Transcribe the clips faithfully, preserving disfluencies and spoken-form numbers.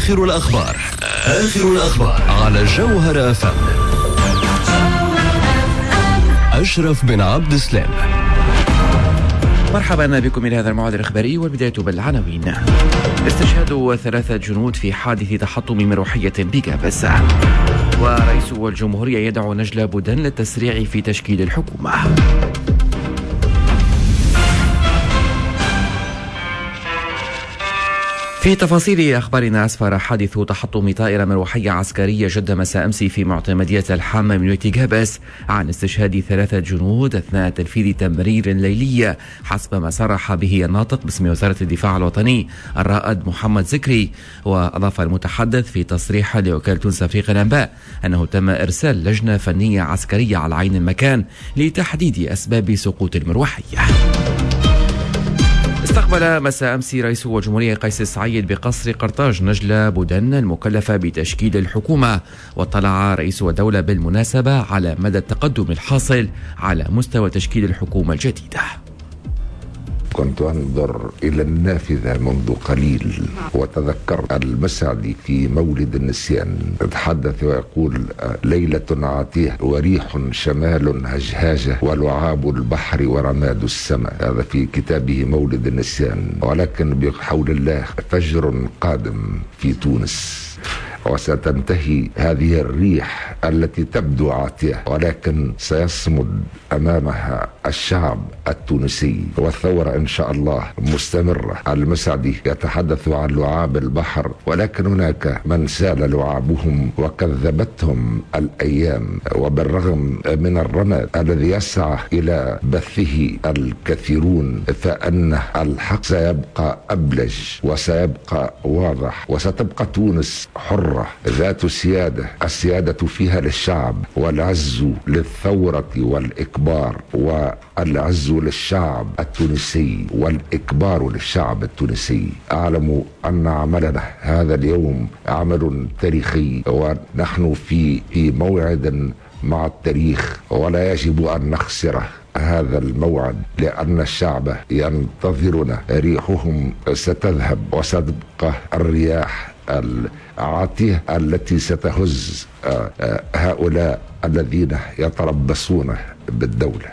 آخر الأخبار آخر الأخبار على جوهر أف أم. أشرف بن عبد السلام. مرحبا بكم إلى هذا الموعد الإخباري، والبداية بالعناوين. استشهاد ثلاثة جنود في حادث تحطم مروحية بجابس. ورئيس الجمهورية يدعو نجلة بودن للتسريع في تشكيل الحكومة. في تفاصيل أخبارنا، أسفر حادث تحطم طائرة مروحية عسكرية جدة مساء أمس في معتمدية الحامة من جابس عن استشهاد ثلاثة جنود أثناء تنفيذ تمرير ليلي، حسب ما صرح به الناطق باسم وزارة الدفاع الوطني الرائد محمد زكري. وأضاف المتحدث في تصريح لوكالة تونس أفريقيا الأنباء أنه تم إرسال لجنة فنية عسكرية على عين المكان لتحديد أسباب سقوط المروحية. استقبل مساء أمس رئيس الجمهورية قيس سعيد بقصر قرطاج نجلة بودن المكلفة بتشكيل الحكومة. واطلع رئيس الدولة بالمناسبة على مدى التقدم الحاصل على مستوى تشكيل الحكومة الجديدة. كنت أنظر إلى النافذة منذ قليل وتذكر المسعدي في مولد النسيان يتحدث ويقول: ليلة عاتية وريح شمال هجهاجة ولعاب البحر ورماد السماء. هذا في كتابه مولد النسيان. ولكن بحول الله فجر قادم في تونس، وستنتهي هذه الريح التي تبدو عاتية، ولكن سيصمد أمامها الشعب التونسي، والثورة إن شاء الله مستمرة. المسعدي يتحدث عن لعاب البحر، ولكن هناك من سال لعابهم وكذبتهم الأيام، وبالرغم من الرماد الذي يسعى إلى بثه الكثيرون، فأن الحق سيبقى أبلج وسيبقى واضح، وستبقى تونس حرة ذات سيادة، السيادة فيها للشعب، والعز للثورة والإكبار، والعز للشعب التونسي والإكبار للشعب التونسي. أعلم أن عملنا هذا اليوم عمل تاريخي، ونحن في في موعد مع التاريخ، ولا يجب أن نخسره هذا الموعد، لأن الشعب ينتظرنا. ريحهم ستذهب وستبقى الرياح العاتية التي ستهز هؤلاء الذين يتربصون بالدولة.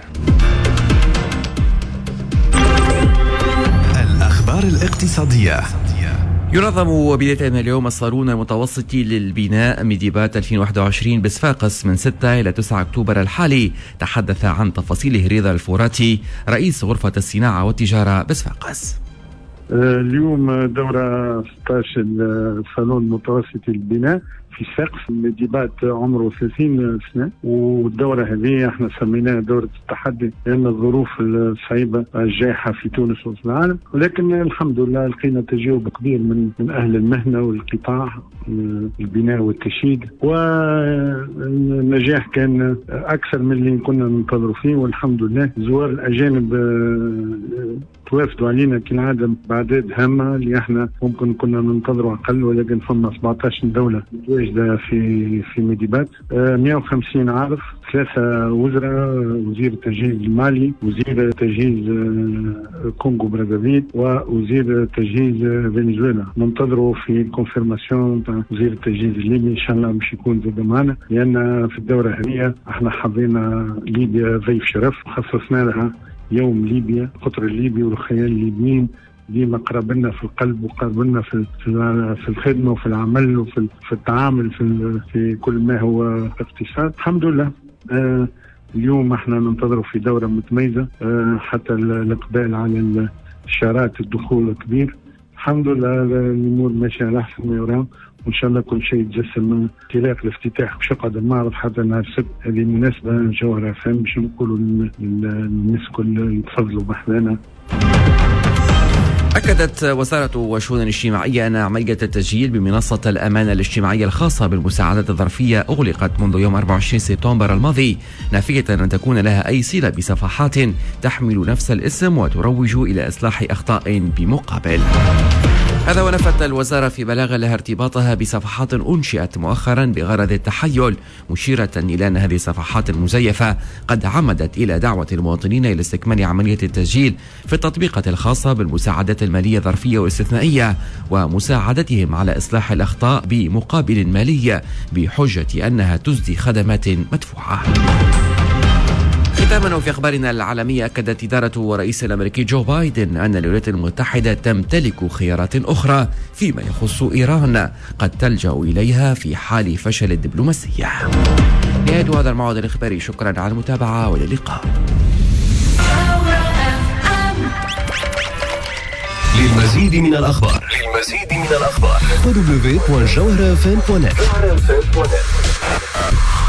الأخبار الاقتصادية. ينظم بداية من اليوم الصالون المتوسطي للبناء ميديبات ألفين وواحد وعشرين بصفاقس من ستة إلى تسعة أكتوبر الحالي. تحدث عن تفاصيله رضا الفوراتي رئيس غرفة الصناعة والتجارة بصفاقس. اليوم دورة ستة عشر الصالون المتوسطي للبناء في صفاقس. ميديبات عمره ثلاثين سنة، والدورة هذه احنا سميناها دورة التحدي لأن الظروف الصعيبة الجائحة في تونس وفي العالم، ولكن الحمد لله لقينا تجاوب كبير من من أهل المهنة والقطاع البناء والتشييد، والنجاح كان أكثر من اللي كنا ننتظروا فيه، والحمد لله. زوار الأجانب توافدوا علينا كالعادة بأعداد هامة اللي احنا ممكن كنا ننتظروا أقل، ولكن فما سبعة عشر دولة متواجدة في في ميديبات. مئة وخمسين عارف، ثلاثة وزراء، وزير التجهيز المالي، وزير تجهيز كونغو برازافيل، ووزير تجهيز فنزويلا. ننتظروا في الكونفيرماسيون تاع وزير التجهيز الليبي، ان شاء الله مش يكون زاد معنا، لان في الدورة هذه احنا حظينا ليبيا ضيف شرف، خصصنا لها يوم ليبيا، القطر الليبي والخيال الليبيين ديما قرب لنا في القلب، وقرب لنا في في الخدمه وفي العمل وفي في التعامل في في كل ما هو اقتصاد. الحمد لله. آه اليوم احنا ننتظر في دوره متميزه، آه حتى الاقبال على الشارات الدخول كبير. الحمد لله الامور ماشيه على احسن ما يرام، وان شاء الله كل شيء يتجسم من انطلاق الافتتاح بشقة المعرض حتى نهار السبت. هذه مناسبة جوهرة فهم باش نقولوا للناس كل يتفضلوا بحذانا. أكدت وزارة الشؤون الاجتماعية أن عملية التسجيل بمنصة الأمانة الاجتماعية الخاصة بالمساعدات الظرفية أغلقت منذ يوم أربعة وعشرين سبتمبر الماضي، نافية أن تكون لها أي صلة بصفحات تحمل نفس الاسم وتروج إلى إصلاح أخطاء بمقابل. هذا ونفت الوزارة في بلاغ لها ارتباطها بصفحات أنشئت مؤخرا بغرض التحيل، مشيرة إلى أن هذه الصفحات المزيفة قد عمدت إلى دعوة المواطنين إلى استكمال عملية التسجيل في التطبيقات الخاصة بالمساعدات المالية الظرفية والاستثنائية، ومساعدتهم على إصلاح الأخطاء بمقابل مالي بحجة أنها تسدي خدمات مدفوعة. ختاما وفي أخبارنا العالمية، أكدت إدارة الرئيس الأمريكي جو بايدن أن الولايات المتحدة تمتلك خيارات أخرى فيما يخص إيران قد تلجأ إليها في حال فشل الدبلوماسية. نهاية هذا الموعد الإخباري، شكرا على المتابعة والى اللقاء. للمزيد من الأخبار للمزيد من الأخبار دبليو دبليو دبليو دوت جوهرة اف ام دوت نت.